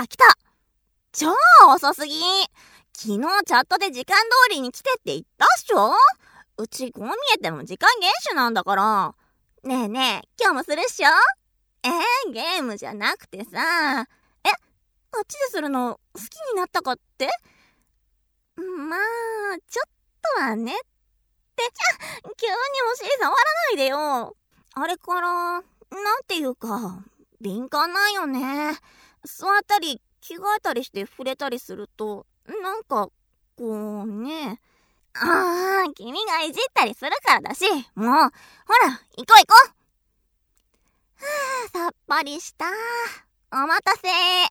た来た。超遅すぎ。昨日チャットで時間通りに来てって言ったっしょ。うちこう見えても時間厳守なんだから。ねえねえ、今日もするっしょ。ゲームじゃなくてさ、あっちでするの好きになったかって？まあちょっとはねって急にお尻触らないでよ。あれからなんていうか敏感なんよね。座ったり着替えたりして触れたりするとなんかこうね。君がいじったりするからだし、もうほら行こう行こう。さっぱりした。お待たせ。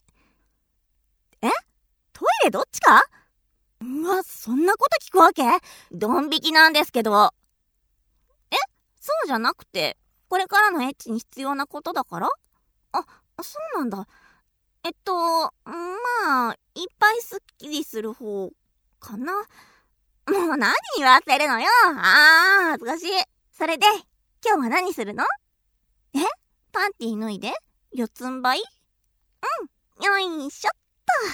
トイレどっちか？うわ、そんなこと聞くわけ？ドン引きなんですけど。そうじゃなくて、これからのエッチに必要なことだから？そうなんだ。まあ、いっぱいスッキリする方かな。もう何言わせるのよ。恥ずかしい。それで、今日は何するの？パンティ脱いで四つん這い？よいしょっ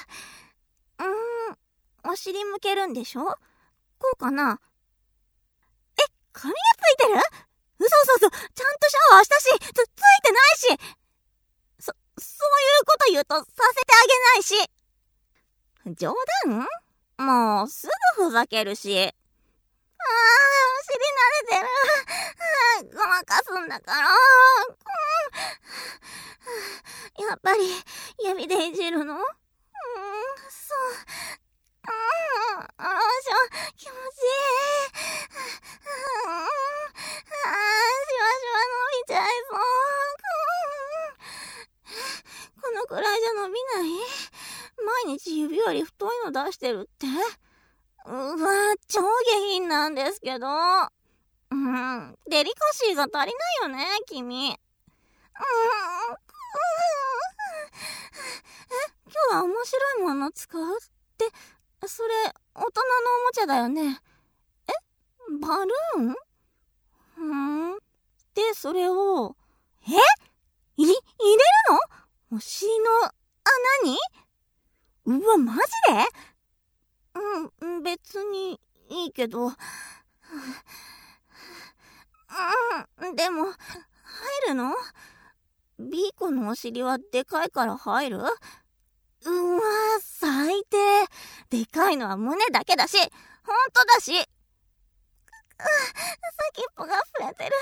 と。お尻向けるんでしょ？こうかな？髪がついてる？嘘、ちゃんとシャワーしたし、ついてないし。そういうこと言うとさせてあげないし。冗談？もうすぐふざけるし。お尻慣れてる。ごまかすんだから。やっぱり指でいじるの？そう。気持ちいい。しわしわ伸びちゃいそう。このくらいじゃ伸びない？毎日指より太いの出してるって？超下品なんですけど。デリカシーが足りないよね、君。今日は面白いもの使うって、それ大人のおもちゃだよね。バルーン？で、それを入れるの？お尻の穴に？うわ、マジで？別にいいけど。でも入るの？ビーコのお尻はでかいから入る？最低。でかいのは胸だけだし、ほんとだし。先っぽが触れてる。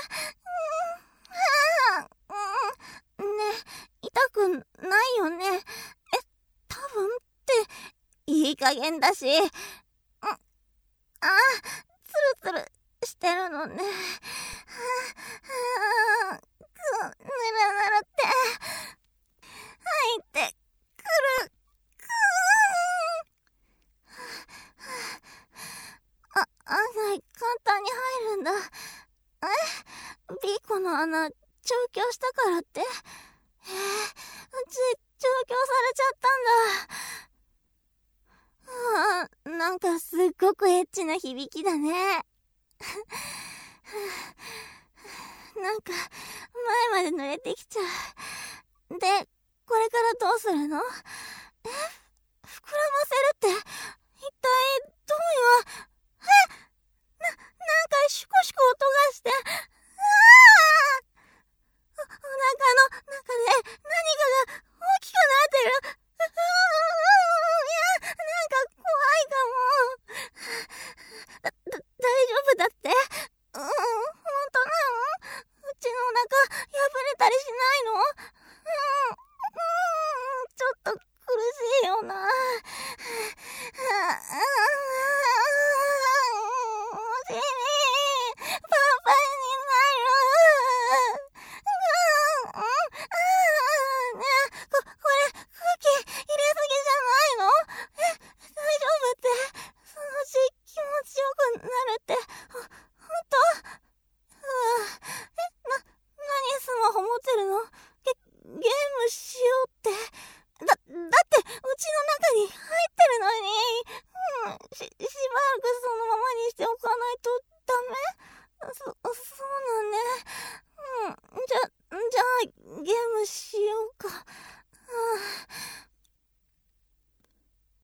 ねえ、痛くないよね？多分っていい加減だし。ツルツルしてるのね。ぬるぬるって入ってくる。案外簡単に入るんだ。ビーコの穴調教したからって？うち調教されちゃったんだ。なんかすっごくエッチな響きだね。なんか前まで濡れてきちゃう。で、これからどうするの？